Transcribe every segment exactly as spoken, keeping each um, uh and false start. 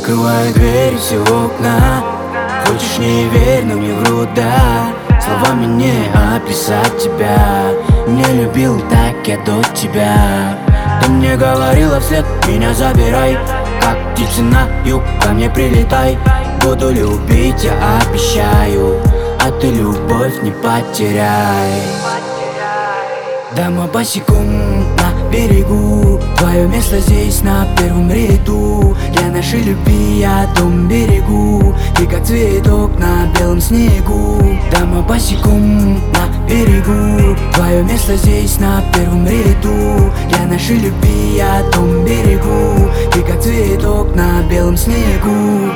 Закрываю дверь, все окна. Хочешь не верь, но мне врут, да. Словами не описать тебя. Не любил так я до тебя. Ты мне говорила вслед, меня забирай. Как птицы на юг, ко мне прилетай. Буду любить, я обещаю. А ты любовь не потеряй. Дома босиком на берегу. Твое место здесь на первом ряду. Для нашей любви я дом берегу. Ты как цветок на белом снегу. Дома босиком на берегу. Твое место здесь на первом ряду. Для нашей любви я дом берегу. Ты как цветок на белом снегу.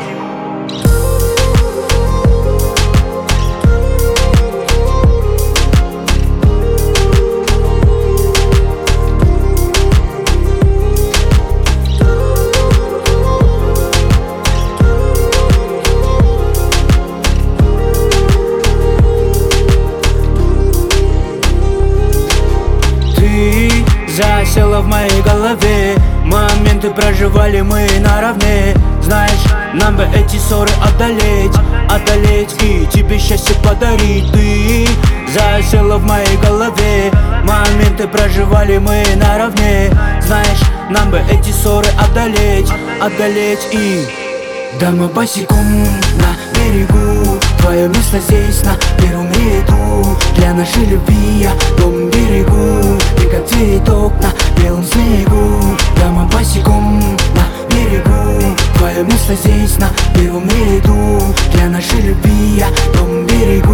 Засела в моей голове. Моменты проживали мы наравне. Знаешь, нам бы эти ссоры одолеть. Одолеть и тебе счастье подарить. Ты засела в моей голове. Моменты проживали мы наравне. Знаешь, нам бы эти ссоры одолеть. Одолеть и дома босиком на берегу. Твое место здесь на первом ряду. Для нашей любви я дом берегу. Ты как цветок на белом снегу. Дома босиком на берегу. Твое место здесь на первом ряду. Для нашей любви я дом берегу.